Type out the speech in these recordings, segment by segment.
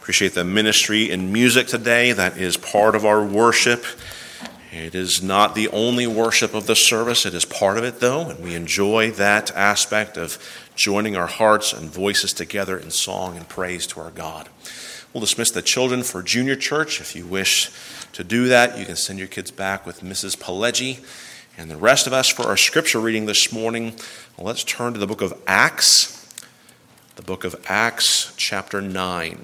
Appreciate the ministry and music today. That is part of our worship. It is not the only worship of the service. It is part of it, though, and we enjoy that aspect of joining our hearts and voices together in song and praise to our God. We'll dismiss the children for junior church. If you wish to do that, you can send your kids back with Mrs. Pileggi. And the rest of us for our scripture reading this morning, let's turn to the book of Acts. The book of Acts, chapter 9.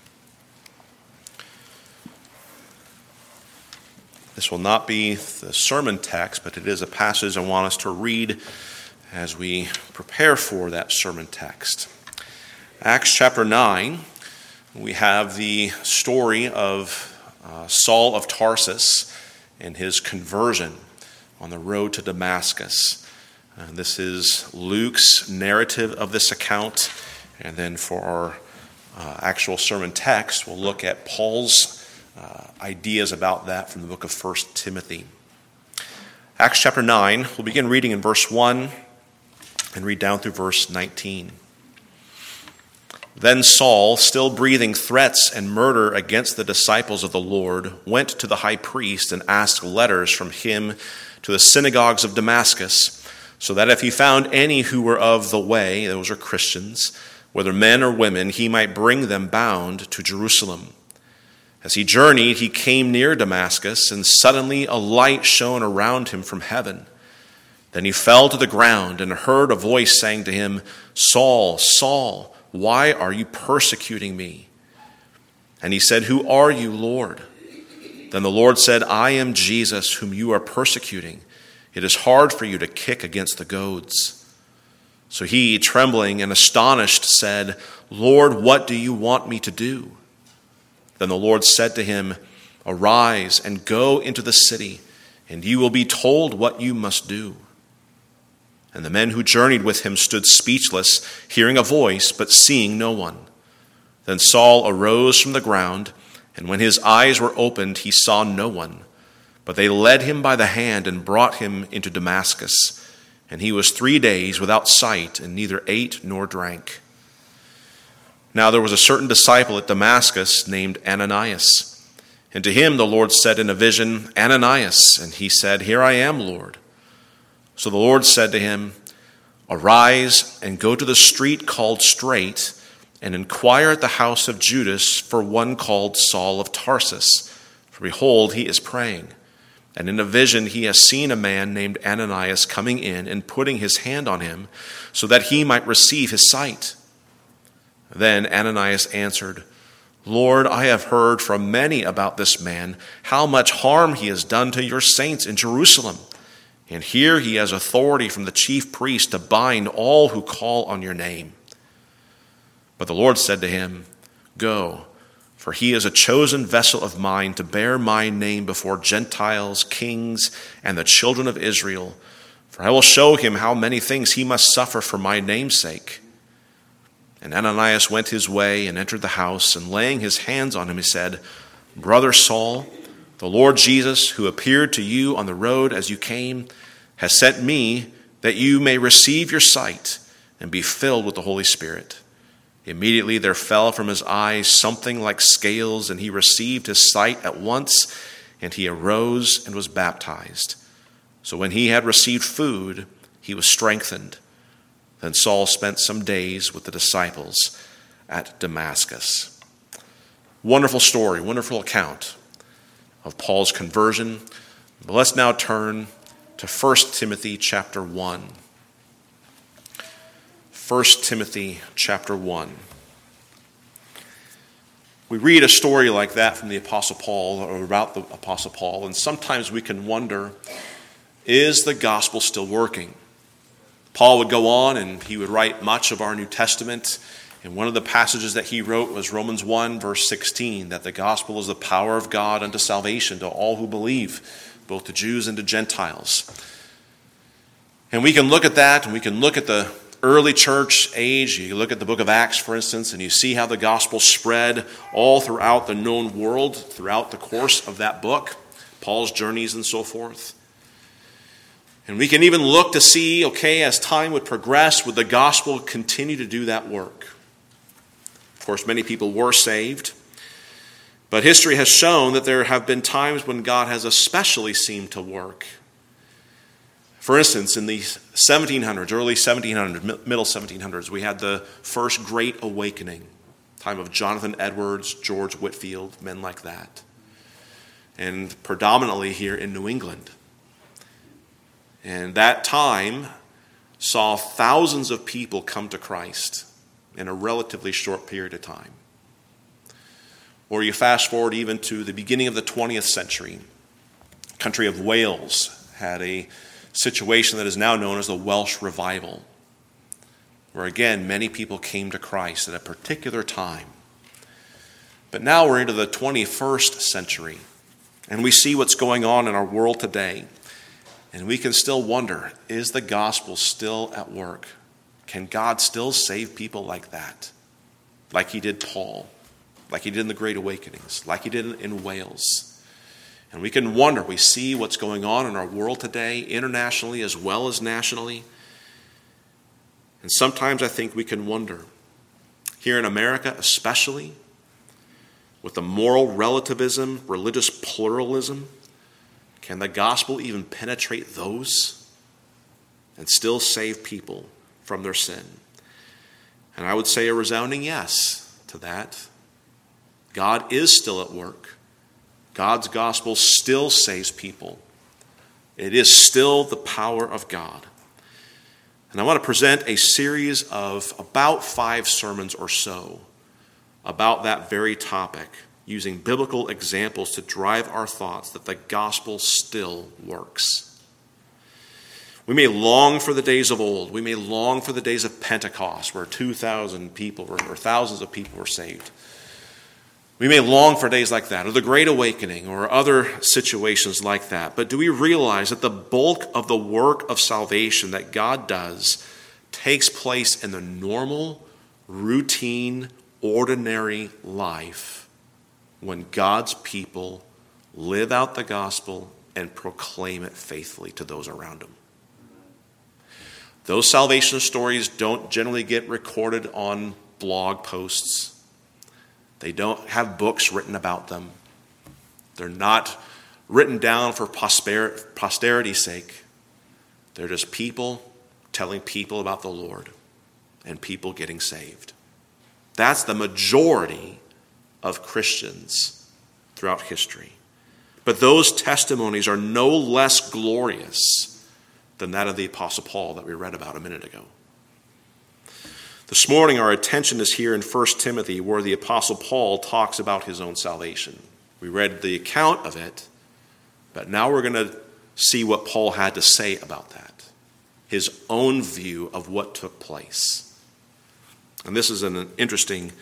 This will not be the sermon text, but it is a passage I want us to read as we prepare for that sermon text. Acts chapter 9, we have the story of Saul of Tarsus and his conversion on the road to Damascus. This is Luke's narrative of this account. And then for our actual sermon text, we'll look at Paul's ideas about that from the book of 1 Timothy. Acts chapter 9, we'll begin reading in verse 1 and read down through verse 19. Then Saul, still breathing threats and murder against the disciples of the Lord, went to the high priest and asked letters from him to the synagogues of Damascus, so that if he found any who were of the way, those are Christians, whether men or women, he might bring them bound to Jerusalem. As he journeyed, he came near Damascus, and suddenly a light shone around him from heaven. Then he fell to the ground and heard a voice saying to him, "Saul, Saul, why are you persecuting me?" And he said, "Who are you, Lord?" Then the Lord said, "I am Jesus, whom you are persecuting. It is hard for you to kick against the goads." So he, trembling and astonished, said, "Lord, what do you want me to do?" Then the Lord said to him, "Arise and go into the city, and you will be told what you must do." And the men who journeyed with him stood speechless, hearing a voice, but seeing no one. Then Saul arose from the ground, and when his eyes were opened, he saw no one. But they led him by the hand and brought him into Damascus. And he was 3 days without sight, and neither ate nor drank. Now there was a certain disciple at Damascus named Ananias. And to him the Lord said in a vision, "Ananias." And he said, "Here I am, Lord." So the Lord said to him, "Arise and go to the street called Straight, and inquire at the house of Judas for one called Saul of Tarsus. For behold, he is praying. And in a vision he has seen a man named Ananias coming in and putting his hand on him, so that he might receive his sight." Then Ananias answered, "Lord, I have heard from many about this man, how much harm he has done to your saints in Jerusalem. And here he has authority from the chief priest to bind all who call on your name." But the Lord said to him, "Go, for he is a chosen vessel of mine to bear my name before Gentiles, kings, and the children of Israel. For I will show him how many things he must suffer for my name's sake." And Ananias went his way and entered the house, and laying his hands on him, he said, "Brother Saul, the Lord Jesus, who appeared to you on the road as you came, has sent me that you may receive your sight and be filled with the Holy Spirit." Immediately there fell from his eyes something like scales, and he received his sight at once, and he arose and was baptized. So when he had received food, he was strengthened. Then Saul spent some days with the disciples at Damascus. Wonderful story, wonderful account of Paul's conversion. But let's now turn to 1 Timothy chapter 1. 1 Timothy chapter 1. We read a story like that from the Apostle Paul, or about the Apostle Paul, and sometimes we can wonder, is the gospel still working? Paul would go on and he would write much of our New Testament. And one of the passages that he wrote was Romans 1, verse 16, that the gospel is the power of God unto salvation to all who believe, both to Jews and to Gentiles. And we can look at that, and we can look at the early church age. You look at the book of Acts, for instance, and you see how the gospel spread all throughout the known world, throughout the course of that book, Paul's journeys and so forth. And we can even look to see, okay, as time would progress, would the gospel continue to do that work? Of course, many people were saved. But history has shown that there have been times when God has especially seemed to work. For instance, in the 1700s, early 1700s, middle 1700s, we had the first Great Awakening, time of Jonathan Edwards, George Whitefield, men like that, and predominantly here in New England. And that time saw thousands of people come to Christ in a relatively short period of time. Or you fast forward even to the beginning of the 20th century, the country of Wales had a situation that is now known as the Welsh Revival, where again many people came to Christ at a particular time. But now we're into the 21st century, and we see what's going on in our world today, and we can still wonder, is the gospel still at work? Can God still save people like that? Like he did Paul, like he did in the Great Awakenings, like he did in Wales. And we can wonder, we see what's going on in our world today, internationally as well as nationally. And sometimes I think we can wonder, here in America especially, with the moral relativism, religious pluralism, can the gospel even penetrate those and still save people from their sin? And I would say a resounding yes to that. God is still at work. God's gospel still saves people. It is still the power of God. And I want to present a series of about 5 sermons or so about that very topic, using biblical examples to drive our thoughts that the gospel still works. We may long for the days of old. We may long for the days of Pentecost, where 2,000 people or thousands of people were saved. We may long for days like that, or the Great Awakening, or other situations like that. But do we realize that the bulk of the work of salvation that God does takes place in the normal, routine, ordinary life when God's people live out the gospel and proclaim it faithfully to those around them? Those salvation stories don't generally get recorded on blog posts. They don't have books written about them. They're not written down for posterity's sake. They're just people telling people about the Lord and people getting saved. That's the majority of Christians throughout history. But those testimonies are no less glorious than that of the Apostle Paul that we read about a minute ago. This morning, our attention is here in 1 Timothy, where the Apostle Paul talks about his own salvation. We read the account of it, but now we're going to see what Paul had to say about that, his own view of what took place. And this is an interesting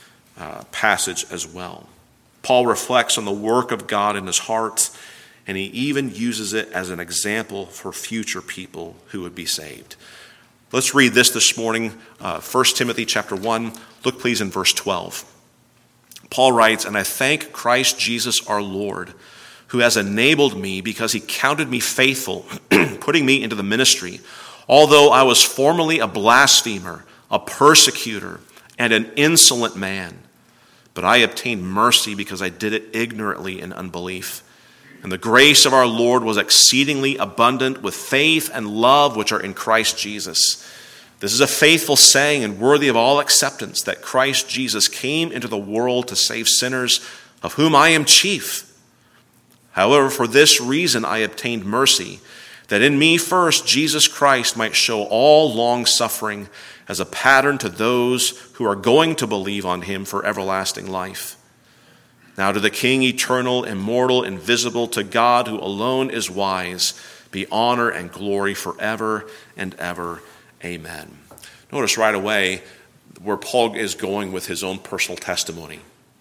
passage as well. Paul reflects on the work of God in his heart, and he even uses it as an example for future people who would be saved. Let's read this morning, 1 Timothy chapter 1. Look please in verse 12. Paul writes, "And I thank Christ Jesus our Lord, who has enabled me because he counted me faithful, putting me into the ministry, although I was formerly a blasphemer, a persecutor, and an insolent man. But I obtained mercy because I did it ignorantly in unbelief. And the grace of our Lord was exceedingly abundant with faith and love which are in Christ Jesus. This is a faithful saying and worthy of all acceptance, that Christ Jesus came into the world to save sinners, of whom I am chief. However, for this reason I obtained mercy, that in me first Jesus Christ might show all long-suffering as a pattern to those who are going to believe on him for everlasting life. Now to the King, eternal, immortal, invisible, to God who alone is wise, be honor and glory forever and ever. Amen." Notice right away where Paul is going with his own personal testimony.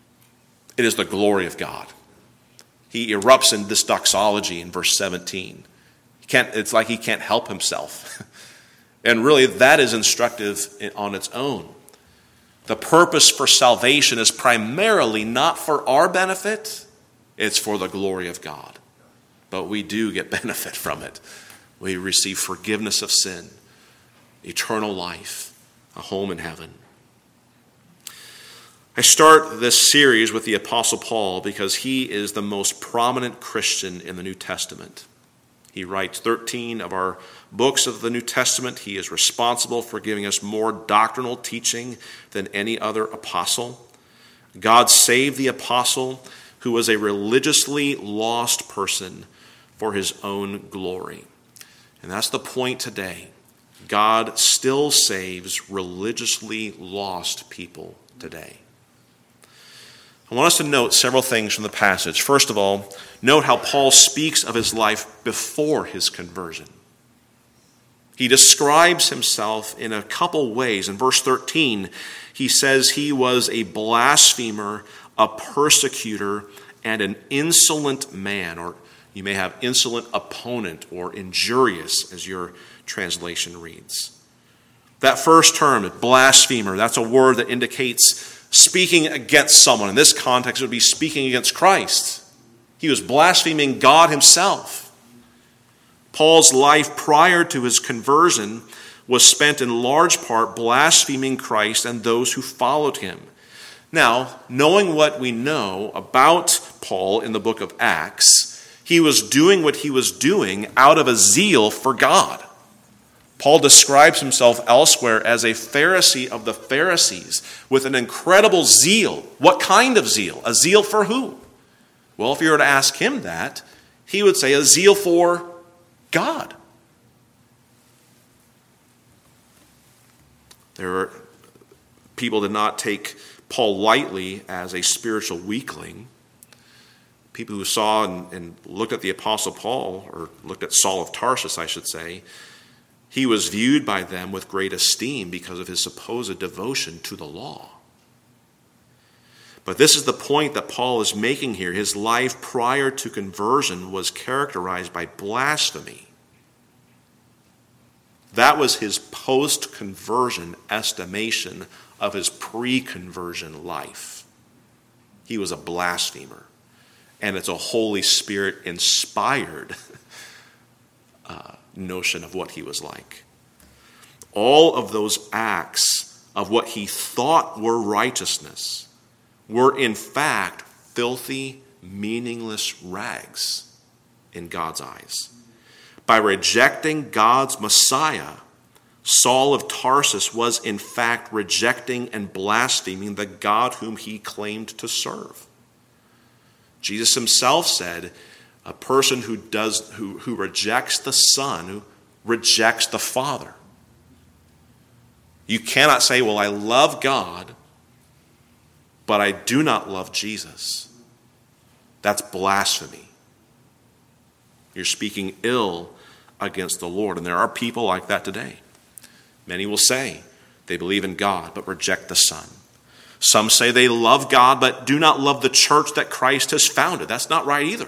It is the glory of God. He erupts in this doxology in verse 17. It's like he can't help himself. And really that is instructive on its own. The purpose for salvation is primarily not for our benefit, it's for the glory of God. But we do get benefit from it. We receive forgiveness of sin, eternal life, a home in heaven. I start this series with the Apostle Paul because he is the most prominent Christian in the New Testament. He writes 13 of our books of the New Testament. He is responsible for giving us more doctrinal teaching than any other apostle. God saved the apostle, who was a religiously lost person, for his own glory. And that's the point today. God still saves religiously lost people today. I want us to note several things from the passage. First of all, note how Paul speaks of his life before his conversion. He describes himself in a couple ways. In verse 13, he says he was a blasphemer, a persecutor, and an insolent man, or you may have insolent opponent or injurious, as your translation reads. That first term, blasphemer, that's a word that indicates speaking against someone. In this context, it would be speaking against Christ. He was blaspheming God himself. Paul's life prior to his conversion was spent in large part blaspheming Christ and those who followed him. Now, knowing what we know about Paul in the book of Acts, he was doing what he was doing out of a zeal for God. Paul describes himself elsewhere as a Pharisee of the Pharisees with an incredible zeal. What kind of zeal? A zeal for who? Well, if you were to ask him that, he would say a zeal for God. People did not take Paul lightly as a spiritual weakling. People who saw and looked at the Apostle Paul, or looked at Saul of Tarsus, I should say, he was viewed by them with great esteem because of his supposed devotion to the law. But this is the point that Paul is making here. His life prior to conversion was characterized by blasphemy. That was his post-conversion estimation of his pre-conversion life. He was a blasphemer. And it's a Holy Spirit-inspired notion of what he was like. All of those acts of what he thought were righteousness were in fact filthy, meaningless rags in God's eyes. By rejecting God's Messiah, Saul of Tarsus was in fact rejecting and blaspheming the God whom he claimed to serve. Jesus himself said, a person who rejects the Son, who rejects the Father. You cannot say, well, I love God, but I do not love Jesus. That's blasphemy. You're speaking ill against the Lord. And there are people like that today. Many will say they believe in God, but reject the Son. Some say they love God, but do not love the church that Christ has founded. That's not right either.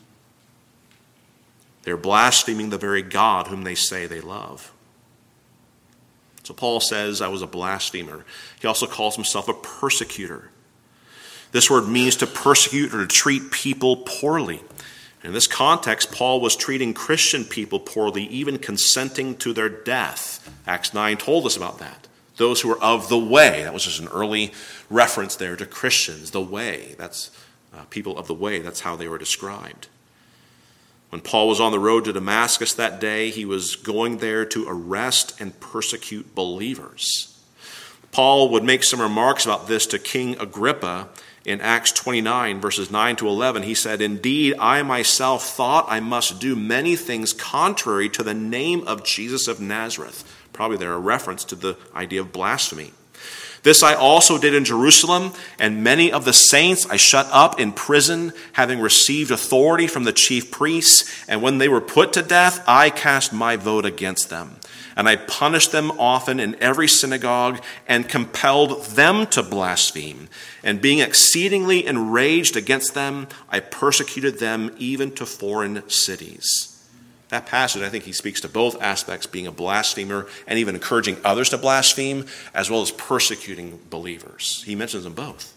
They're blaspheming the very God whom they say they love. So Paul says, I was a blasphemer. He also calls himself a persecutor. This word means to persecute or to treat people poorly. In this context, Paul was treating Christian people poorly, even consenting to their death. Acts 9 told us about that. Those who were of the way. That was just an early reference there to Christians. The way. That's people of the way. That's how they were described. When Paul was on the road to Damascus that day, he was going there to arrest and persecute believers. Paul would make some remarks about this to King Agrippa in Acts 29, verses 9 to 11. He said, indeed, I myself thought I must do many things contrary to the name of Jesus of Nazareth. Probably there a reference to the idea of blasphemy. This I also did in Jerusalem, and many of the saints I shut up in prison, having received authority from the chief priests. And when they were put to death, I cast my vote against them. And I punished them often in every synagogue, and compelled them to blaspheme. And being exceedingly enraged against them, I persecuted them even to foreign cities. That passage, I think he speaks to both aspects, being a blasphemer and even encouraging others to blaspheme, as well as persecuting believers. He mentions them both.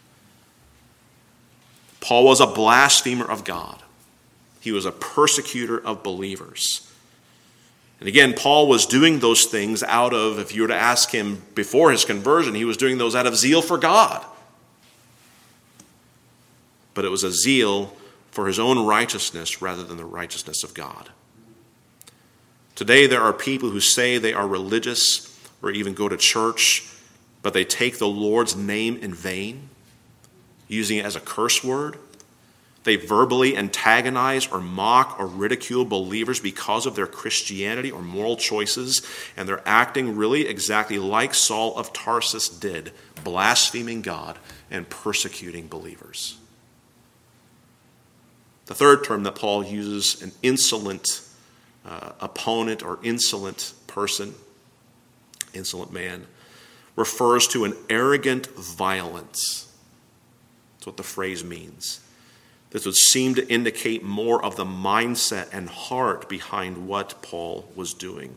Paul was a blasphemer of God. He was a persecutor of believers. And again, Paul was doing those things out of, if you were to ask him before his conversion, he was doing those out of zeal for God. but it was a zeal for his own righteousness rather than the righteousness of God. Today there are people who say they are religious or even go to church, but they take the Lord's name in vain, using it as a curse word. They verbally antagonize or mock or ridicule believers because of their Christianity or moral choices, and they're acting really exactly like Saul of Tarsus did, blaspheming God and persecuting believers. The third term that Paul uses, an insolent opponent or insolent person, insolent man, refers to an arrogant violence. That's what the phrase means. This would seem to indicate more of the mindset and heart behind what Paul was doing.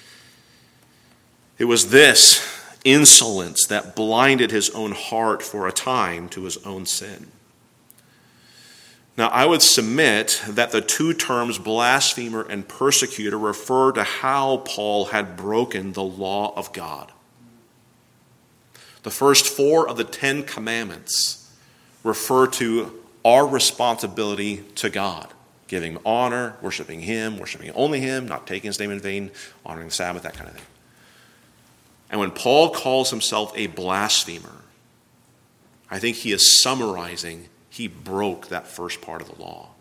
It was this insolence that blinded his own heart for a time to his own sin. Now, I would submit that the two terms blasphemer and persecutor refer to how Paul had broken the law of God. The first 4 of the 10 commandments refer to our responsibility to God, giving him honor, worshiping only him, not taking his name in vain, honoring the Sabbath, that kind of thing. And when Paul calls himself a blasphemer, I think he is summarizing he broke that first part of the law,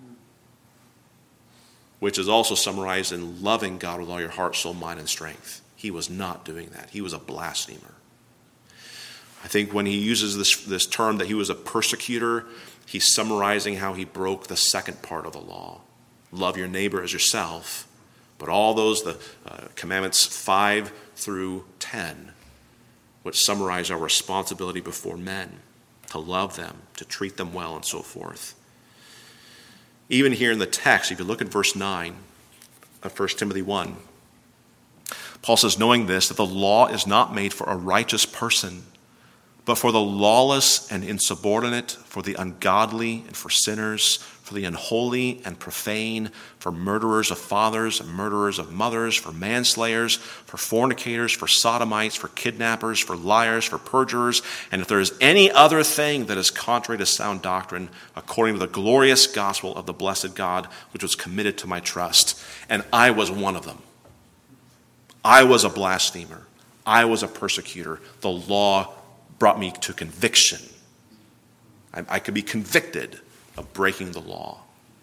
which is also summarized in loving God with all your heart, soul, mind, and strength. He was not doing that. He was a blasphemer. I think when he uses this term that he was a persecutor, he's summarizing how he broke the second part of the law. Love your neighbor as yourself. But all those, the commandments 5 through 10, which summarize our responsibility before men, to love them, to treat them well, and so forth. Even here in the text, if you look at verse 9 of 1 Timothy 1, Paul says, knowing this, that the law is not made for a righteous person, but for the lawless and insubordinate, for the ungodly and for sinners, for the unholy and profane, for murderers of fathers and murderers of mothers, for manslayers, for fornicators, for sodomites, for kidnappers, for liars, for perjurers, and if there is any other thing that is contrary to sound doctrine, according to the glorious gospel of the blessed God, which was committed to my trust. And I was one of them. I was a blasphemer. I was a persecutor. The law brought me to conviction. I could be convicted of breaking the law.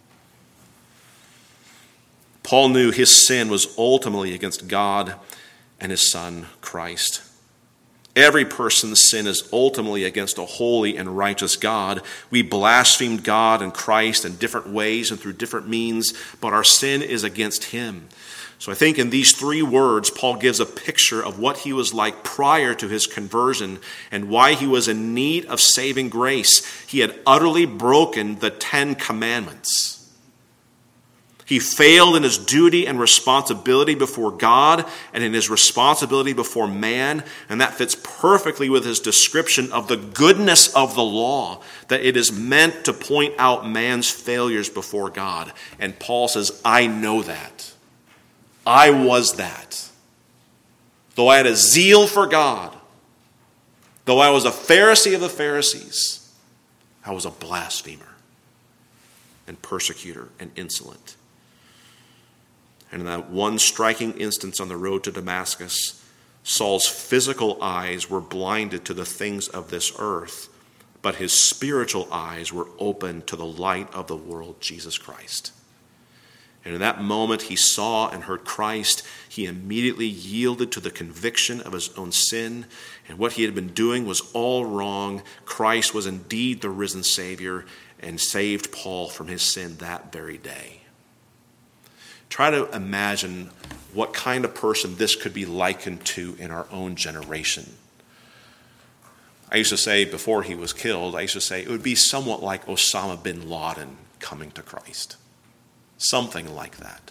Paul knew his sin was ultimately against God and his Son, Christ. Every person's sin is ultimately against a holy and righteous God. We blasphemed God and Christ in different ways and through different means, but our sin is against him. So I think in these 3 words, Paul gives a picture of what he was like prior to his conversion and why he was in need of saving grace. He had utterly broken the 10 commandments. He failed in his duty and responsibility before God and in his responsibility before man, and that fits perfectly with his description of the goodness of the law, that it is meant to point out man's failures before God. And Paul says, I know that. I was that. Though I had a zeal for God, though I was a Pharisee of the Pharisees, I was a blasphemer and persecutor and insolent. And in that one striking instance on the road to Damascus, Saul's physical eyes were blinded to the things of this earth, but his spiritual eyes were open to the light of the world, Jesus Christ. And in that moment he saw and heard Christ. He immediately yielded to the conviction of his own sin. And what he had been doing was all wrong. Christ was indeed the risen Savior and saved Paul from his sin that very day. Try to imagine what kind of person this could be likened to in our own generation. I used to say before he was killed, it would be somewhat like Osama bin Laden coming to Christ. Something like that.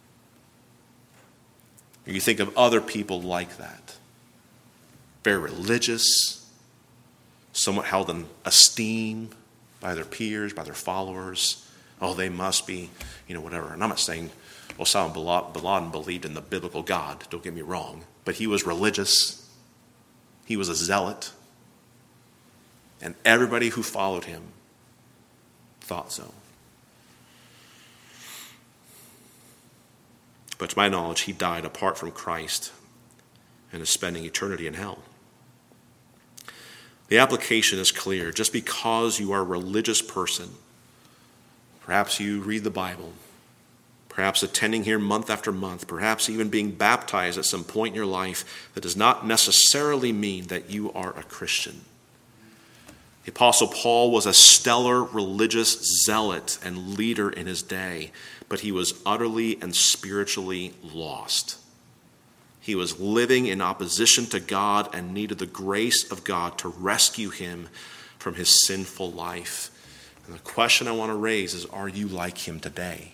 You think of other people like that. Very religious, somewhat held in esteem by their peers, by their followers. Oh, they must be, whatever. And I'm not saying Osama bin Laden believed in the biblical God, don't get me wrong. But he was religious. He was a zealot. And everybody who followed him thought so. But to my knowledge, he died apart from Christ and is spending eternity in hell. The application is clear. Just because you are a religious person, perhaps you read the Bible, perhaps attending here month after month, perhaps even being baptized at some point in your life, that does not necessarily mean that you are a Christian. The Apostle Paul was a stellar religious zealot and leader in his day, but he was utterly and spiritually lost. He was living in opposition to God and needed the grace of God to rescue him from his sinful life. And the question I want to raise is, are you like him today?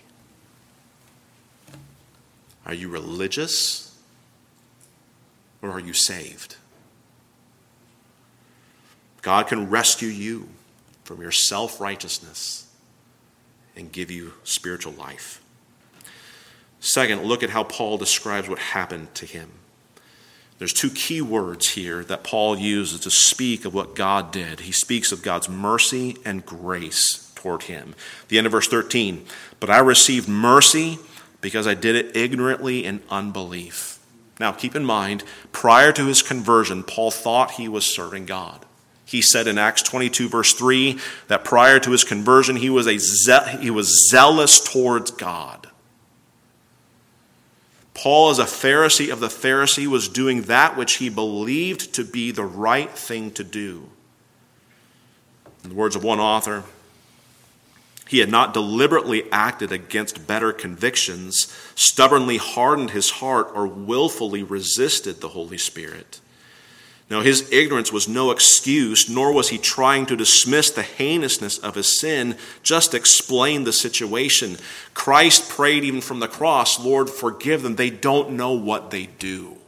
Are you religious or are you saved? God can rescue you from your self-righteousness and give you spiritual life. Second, look at how Paul describes what happened to him. There's two key words here that Paul uses to speak of what God did. He speaks of God's mercy and grace toward him. The end of verse 13, but I received mercy because I did it ignorantly in unbelief. Now keep in mind, prior to his conversion, Paul thought he was serving God. He said in Acts 22 verse 3 that prior to his conversion he was zealous towards God. Paul, as a Pharisee of the Pharisee, was doing that which he believed to be the right thing to do. In the words of one author, he had not deliberately acted against better convictions, stubbornly hardened his heart, or willfully resisted the Holy Spirit. Now, his ignorance was no excuse, nor was he trying to dismiss the heinousness of his sin, just explain the situation. Christ prayed even from the cross, Lord, forgive them. They don't know what they do.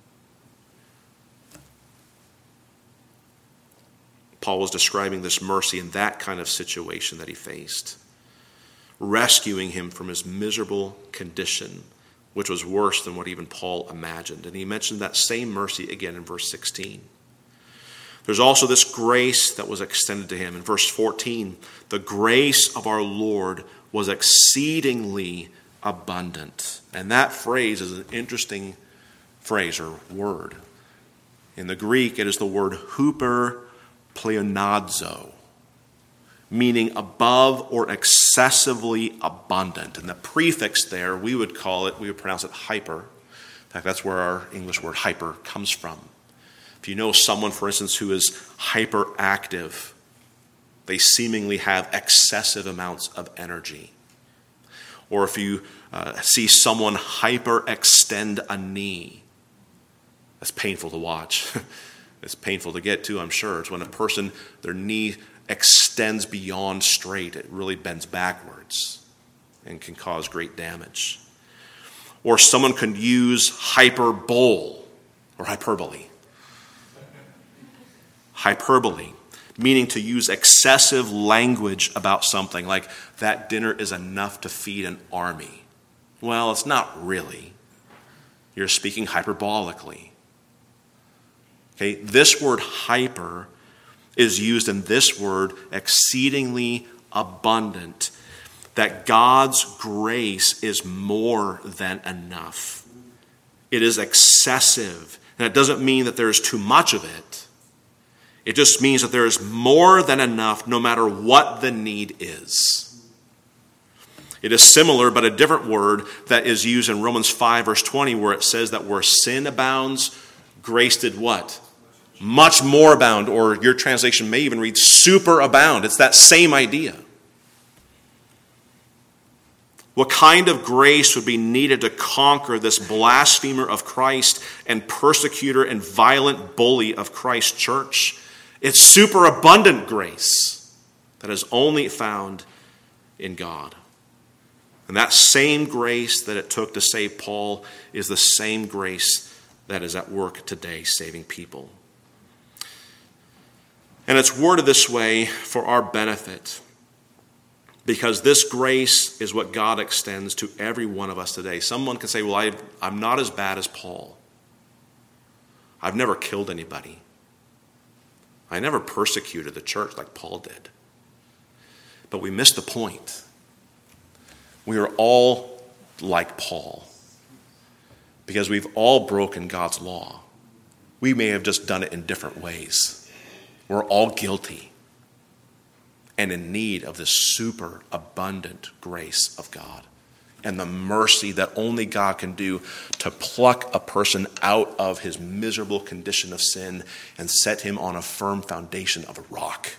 Paul was describing this mercy in that kind of situation that he faced, rescuing him from his miserable condition, which was worse than what even Paul imagined. And he mentioned that same mercy again in verse 16. There's also this grace that was extended to him. In verse 14, the grace of our Lord was exceedingly abundant. And that phrase is an interesting phrase or word. In the Greek, it is the word huper pleonazo, meaning above or excessively abundant. And the prefix there, we would pronounce it hyper. In fact, that's where our English word hyper comes from. If you know someone, for instance, who is hyperactive, they seemingly have excessive amounts of energy. Or if you see someone hyperextend a knee, that's painful to watch. It's painful to get to, I'm sure. It's when a person, their knee extends beyond straight. It really bends backwards and can cause great damage. Or someone can use hyperbole or hyperbole. Hyperbole, meaning to use excessive language about something, like that dinner is enough to feed an army. Well, it's not really. You're speaking hyperbolically. Okay, this word hyper is used in this word exceedingly abundant, that God's grace is more than enough. It is excessive. And it doesn't mean that there is too much of it. It just means that there is more than enough no matter what the need is. It is similar, but a different word that is used in Romans 5 verse 20, where it says that where sin abounds, grace did what? Much more abound, or your translation may even read super abound. It's that same idea. What kind of grace would be needed to conquer this blasphemer of Christ and persecutor and violent bully of Christ's church? It's superabundant grace that is only found in God. And that same grace that it took to save Paul is the same grace that is at work today, saving people. And it's worded this way for our benefit, because this grace is what God extends to every one of us today. Someone can say, well, I'm not as bad as Paul. I've never killed anybody. I never persecuted the church like Paul did. But we miss the point. We are all like Paul because we've all broken God's law. We may have just done it in different ways. We're all guilty and in need of this super abundant grace of God and the mercy that only God can do to pluck a person out of his miserable condition of sin and set him on a firm foundation of a rock.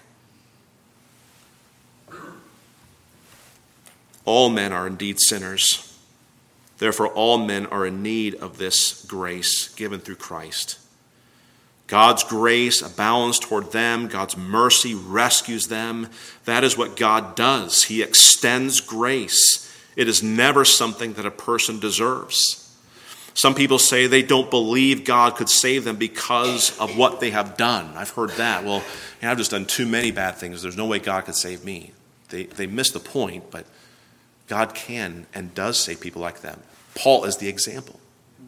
All men are indeed sinners. Therefore, all men are in need of this grace given through Christ. God's grace abounds toward them. God's mercy rescues them. That is what God does. He extends grace. It is never something that a person deserves. Some people say they don't believe God could save them because of what they have done. I've heard that. Well, I've just done too many bad things. There's no way God could save me. They miss the point, but God can and does save people like them. Paul is the example.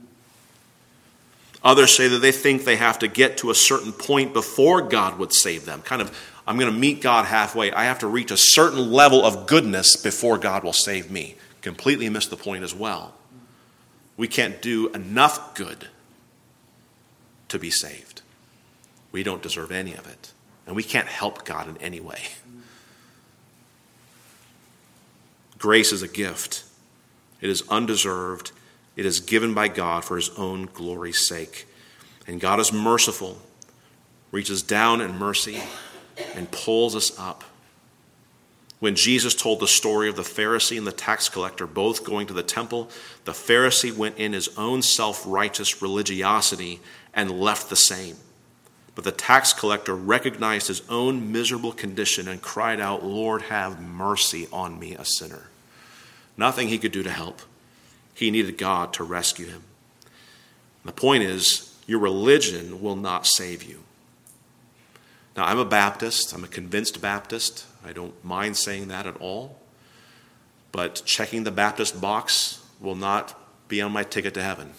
Others say that they think they have to get to a certain point before God would save them. Kind of, I'm going to meet God halfway. I have to reach a certain level of goodness before God will save me. Completely miss the point as well. We can't do enough good to be saved. We don't deserve any of it. And we can't help God in any way. Grace is a gift. It is undeserved. It is given by God for his own glory's sake. And God is merciful, reaches down in mercy, and pulls us up. When Jesus told the story of the Pharisee and the tax collector both going to the temple, the Pharisee went in his own self-righteous religiosity and left the same. But the tax collector recognized his own miserable condition and cried out, "Lord, have mercy on me, a sinner." Nothing he could do to help. He needed God to rescue him. The point is, your religion will not save you. Now, I'm a Baptist. I'm a convinced Baptist. I don't mind saying that at all. But checking the Baptist box will not be on my ticket to heaven.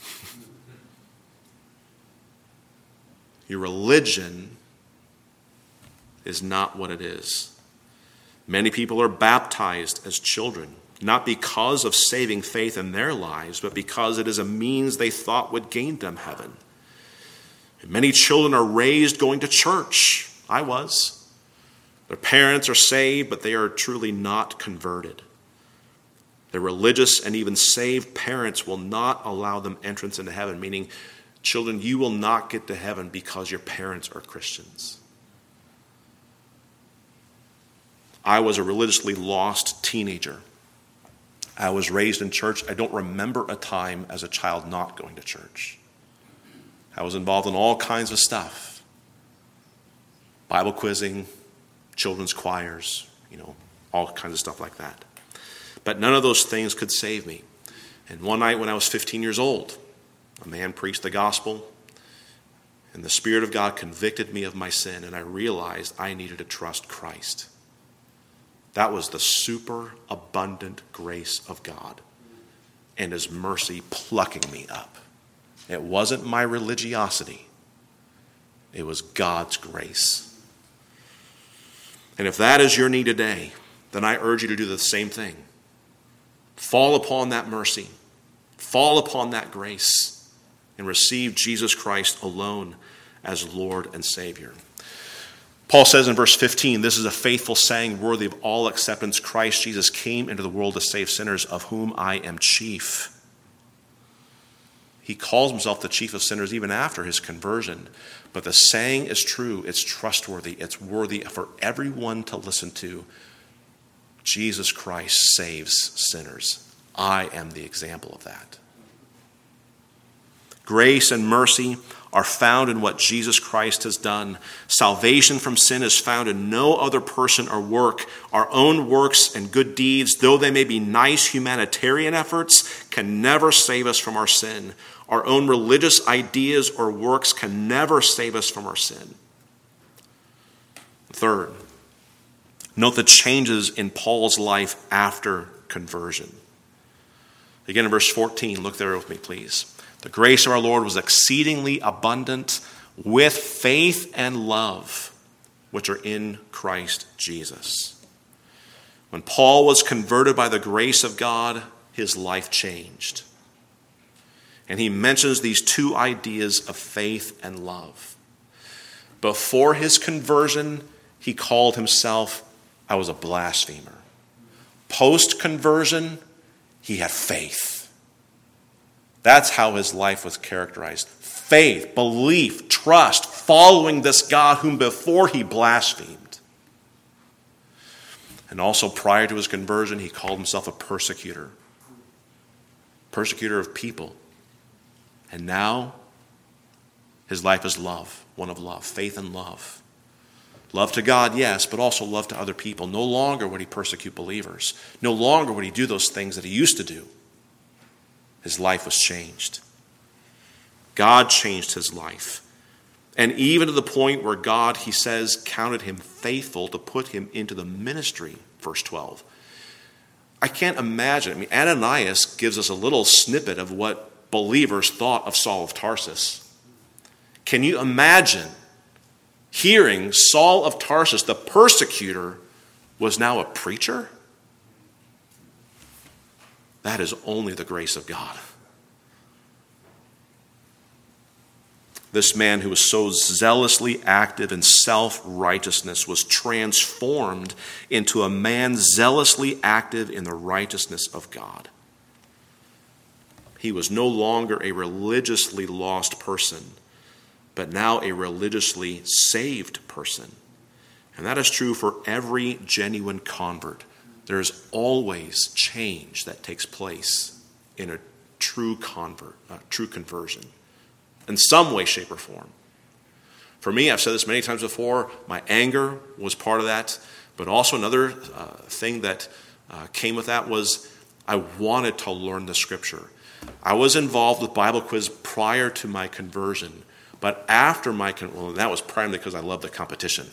Your religion is not what it is. Many people are baptized as children, not because of saving faith in their lives, but because it is a means they thought would gain them heaven. And many children are raised going to church. I was. Their parents are saved, but they are truly not converted. Their religious and even saved parents will not allow them entrance into heaven, meaning, children, you will not get to heaven because your parents are Christians. I was a religiously lost teenager. I was raised in church. I don't remember a time as a child not going to church. I was involved in all kinds of stuff. Bible quizzing, children's choirs, all kinds of stuff like that. But none of those things could save me. And one night when I was 15 years old, a man preached the gospel, and the Spirit of God convicted me of my sin, and I realized I needed to trust Christ. That was the super abundant grace of God and his mercy plucking me up. It wasn't my religiosity. It was God's grace. And if that is your need today, then I urge you to do the same thing. Fall upon that mercy. Fall upon that grace and receive Jesus Christ alone as Lord and Savior. Paul says in verse 15, this is a faithful saying worthy of all acceptance. Christ Jesus came into the world to save sinners, of whom I am chief. He calls himself the chief of sinners even after his conversion. But the saying is true. It's trustworthy. It's worthy for everyone to listen to. Jesus Christ saves sinners. I am the example of that. Grace and mercy are found in what Jesus Christ has done. Salvation from sin is found in no other person or work. Our own works and good deeds, though they may be nice humanitarian efforts, can never save us from our sin. Our own religious ideas or works can never save us from our sin. Third, note the changes in Paul's life after conversion. Again, in verse 14, look there with me, please. The grace of our Lord was exceedingly abundant with faith and love, which are in Christ Jesus. When Paul was converted by the grace of God, his life changed. And he mentions these two ideas of faith and love. Before his conversion, he called himself, I was a blasphemer. Post-conversion, he had faith. That's how his life was characterized. Faith, belief, trust, following this God whom before he blasphemed. And also prior to his conversion, he called himself a persecutor. Persecutor of people. And now, his life is love, one of love, faith and love. Love to God, yes, but also love to other people. No longer would he persecute believers. No longer would he do those things that he used to do. His life was changed. God changed his life. And even to the point where God, he says, counted him faithful to put him into the ministry, verse 12. I can't imagine. Ananias gives us a little snippet of what believers thought of Saul of Tarsus. Can you imagine hearing Saul of Tarsus, the persecutor, was now a preacher? That is only the grace of God. This man who was so zealously active in self-righteousness was transformed into a man zealously active in the righteousness of God. He was no longer a religiously lost person, but now a religiously saved person. And that is true for every genuine convert. There is always change that takes place in a true conversion. In some way, shape, or form. For me, I've said this many times before, my anger was part of that. But also another thing that came with that was I wanted to learn the Scripture. I was involved with Bible quiz prior to my conversion. But after that was primarily because I loved the competition.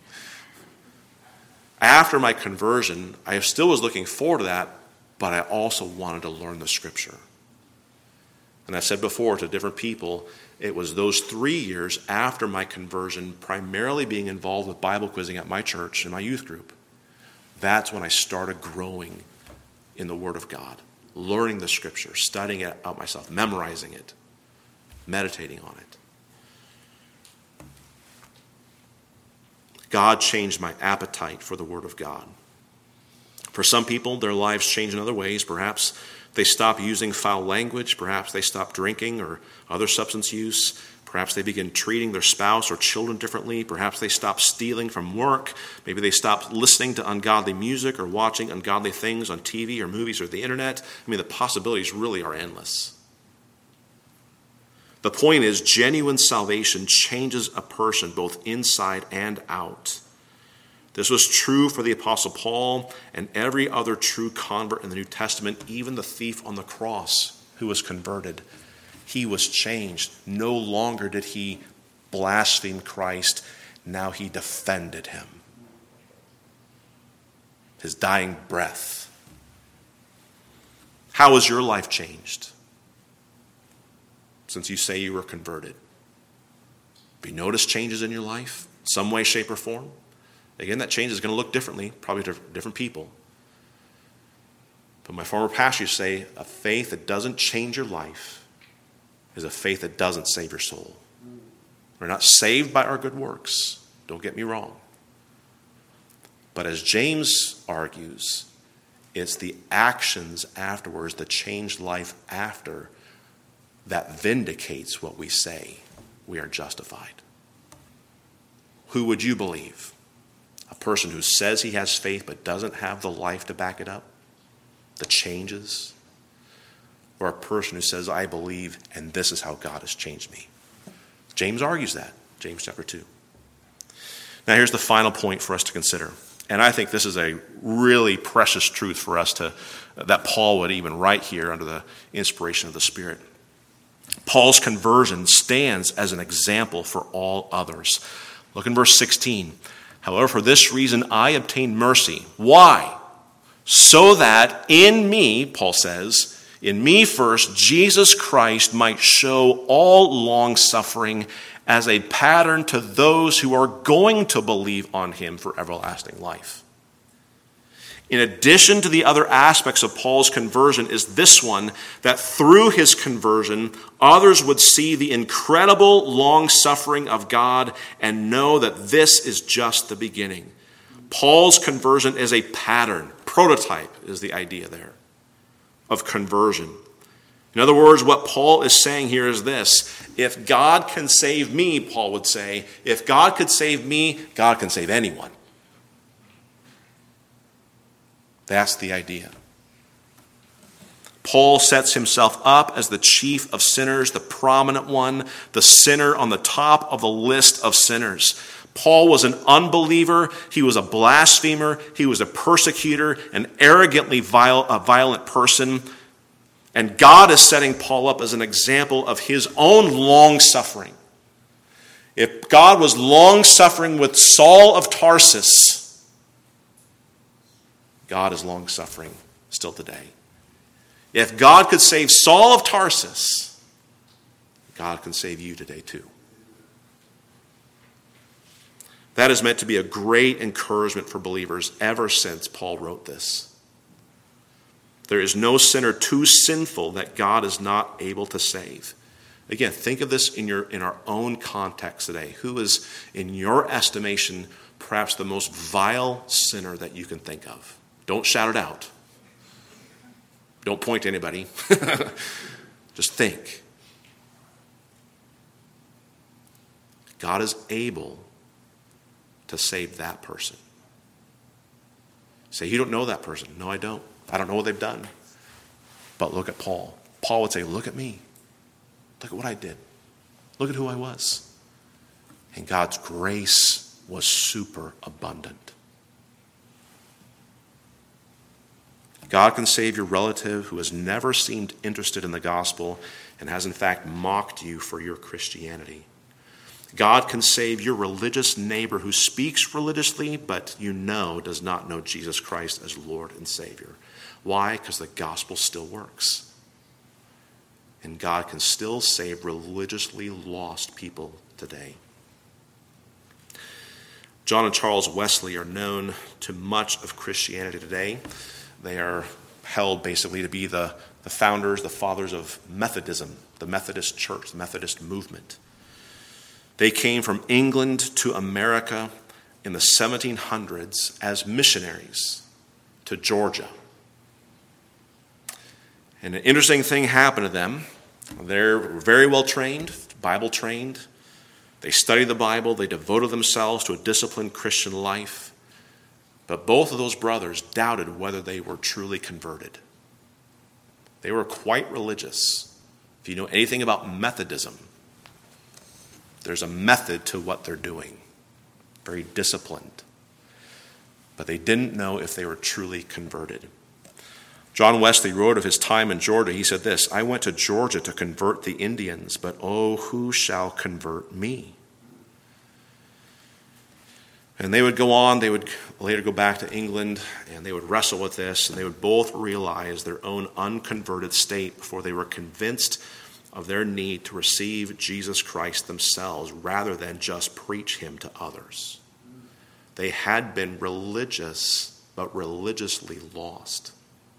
After my conversion, I still was looking forward to that, but I also wanted to learn the Scripture. And I said before to different people, it was those 3 years after my conversion, primarily being involved with Bible quizzing at my church and my youth group. That's when I started growing in the Word of God, learning the Scripture, studying it out myself, memorizing it, meditating on it. God changed my appetite for the Word of God. For some people, their lives change in other ways. Perhaps they stop using foul language. Perhaps they stop drinking or other substance use. Perhaps they begin treating their spouse or children differently. Perhaps they stop stealing from work. Maybe they stop listening to ungodly music or watching ungodly things on TV or movies or the internet. The possibilities really are endless. The point is, genuine salvation changes a person both inside and out. This was true for the Apostle Paul and every other true convert in the New Testament, even the thief on the cross who was converted. He was changed. No longer did he blaspheme Christ. Now he defended him. His dying breath. How has your life changed since you say you were converted? Have you noticed changes in your life, some way, shape, or form? Again, that change is going to look differently, probably to different people. But my former pastor used to say, a faith that doesn't change your life is a faith that doesn't save your soul. We're not saved by our good works, don't get me wrong. But as James argues, it's the actions afterwards, the changed life after, that vindicates what we say. We are justified. Who would you believe? A person who says he has faith but doesn't have the life to back it up? The changes? Or a person who says, I believe, and this is how God has changed me? James argues that. James chapter 2. Now here's the final point for us to consider. And I think this is a really precious truth for us that Paul would even write here under the inspiration of the Spirit. Paul's conversion stands as an example for all others. Look in verse 16. However, for this reason I obtained mercy. Why? So that in me, Paul says, in me first, Jesus Christ might show all long-suffering as a pattern to those who are going to believe on him for everlasting life. In addition to the other aspects of Paul's conversion is this one, that through his conversion, others would see the incredible long-suffering of God and know that this is just the beginning. Paul's conversion is a pattern, prototype is the idea there, of conversion. In other words, what Paul is saying here is this: if God can save me, Paul would say, if God could save me, God can save anyone. That's the idea. Paul sets himself up as the chief of sinners, the prominent one, the sinner on the top of the list of sinners. Paul was an unbeliever. He was a blasphemer. He was a persecutor, an arrogantly violent person. And God is setting Paul up as an example of his own long-suffering. If God was long-suffering with Saul of Tarsus, God is long-suffering still today. If God could save Saul of Tarsus, God can save you today too. That is meant to be a great encouragement for believers ever since Paul wrote this. There is no sinner too sinful that God is not able to save. Again, think of this in our own context today. Who is, in your estimation, perhaps the most vile sinner that you can think of? Don't shout it out. Don't point to anybody. Just think. God is able to save that person. Say, you don't know that person. No, I don't. I don't know what they've done. But look at Paul. Paul would say, look at me. Look at what I did. Look at who I was. And God's grace was super abundant. God can save your relative who has never seemed interested in the gospel and has in fact mocked you for your Christianity. God can save your religious neighbor who speaks religiously but does not know Jesus Christ as Lord and Savior. Why? Because the gospel still works. And God can still save religiously lost people today. John and Charles Wesley are known to much of Christianity today. They are held basically to be the founders, the fathers of Methodism, the Methodist Church, the Methodist movement. They came from England to America in the 1700s as missionaries to Georgia. And an interesting thing happened to them. They're very well trained, Bible trained. They studied the Bible. They devoted themselves to a disciplined Christian life. But both of those brothers doubted whether they were truly converted. They were quite religious. If you know anything about Methodism, there's a method to what they're doing. Very disciplined. But they didn't know if they were truly converted. John Wesley wrote of his time in Georgia. He said this: I went to Georgia to convert the Indians, but oh, who shall convert me? And they would go on, they would later go back to England, and they would wrestle with this, and they would both realize their own unconverted state before they were convinced of their need to receive Jesus Christ themselves rather than just preach him to others. They had been religious, but religiously lost.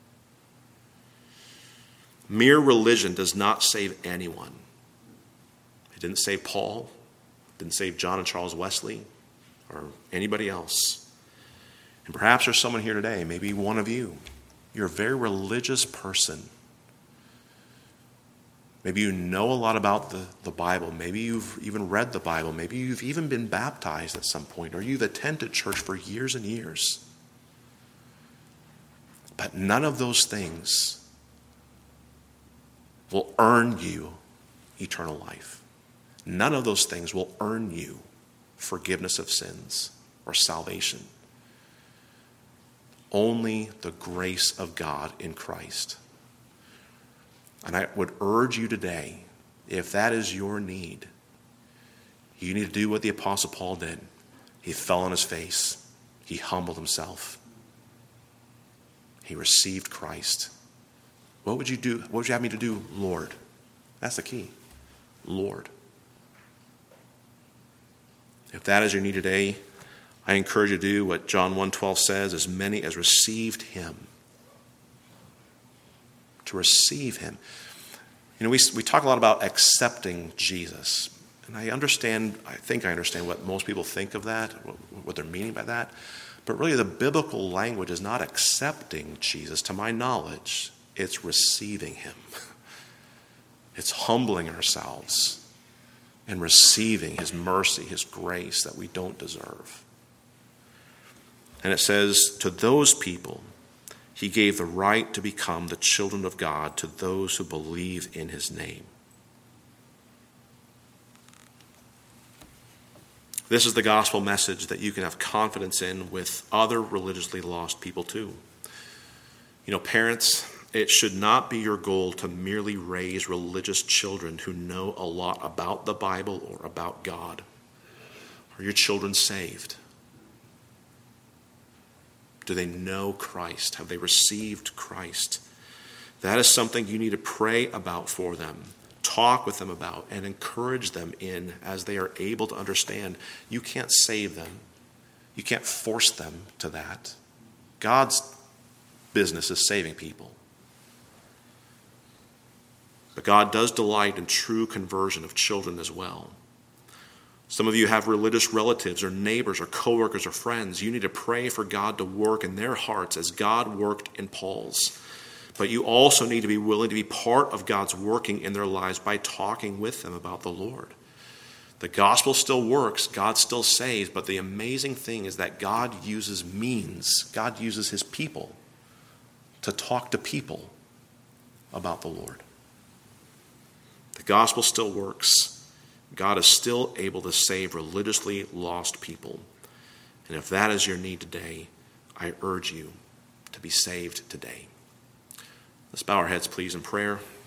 Mere religion does not save anyone. It didn't save Paul, it didn't save John and Charles Wesley, or anybody else. And perhaps there's someone here today, maybe one of you. You're a very religious person. Maybe you know a lot about the Bible. Maybe you've even read the Bible. Maybe you've even been baptized at some point, or you've attended church for years and years. But none of those things will earn you eternal life. None of those things will earn you forgiveness of sins or salvation. Only the grace of God in Christ. And I would urge you today, if that is your need, you need to do what the Apostle Paul did. He fell on his face. He humbled himself. He received Christ. What would you do? What would you have me to do, Lord? That's the key. Lord. If that is your need today, I encourage you to do what John 1:12 says, as many as received him. To receive him. We talk a lot about accepting Jesus. And I think I understand what most people think of that, what they're meaning by that. But really the biblical language is not accepting Jesus. To my knowledge, it's receiving him. It's humbling ourselves and receiving his mercy, his grace that we don't deserve. And it says, to those people, he gave the right to become the children of God to those who believe in his name. This is the gospel message that you can have confidence in with other religiously lost people too. Parents, it should not be your goal to merely raise religious children who know a lot about the Bible or about God. Are your children saved? Do they know Christ? Have they received Christ? That is something you need to pray about for them, talk with them about, and encourage them in as they are able to understand. You can't save them. You can't force them to that. God's business is saving people. But God does delight in true conversion of children as well. Some of you have religious relatives or neighbors or coworkers or friends. You need to pray for God to work in their hearts as God worked in Paul's. But you also need to be willing to be part of God's working in their lives by talking with them about the Lord. The gospel still works. God still saves. But the amazing thing is that God uses means. God uses his people to talk to people about the Lord. The gospel still works. God is still able to save religiously lost people. And if that is your need today, I urge you to be saved today. Let's bow our heads, please, in prayer.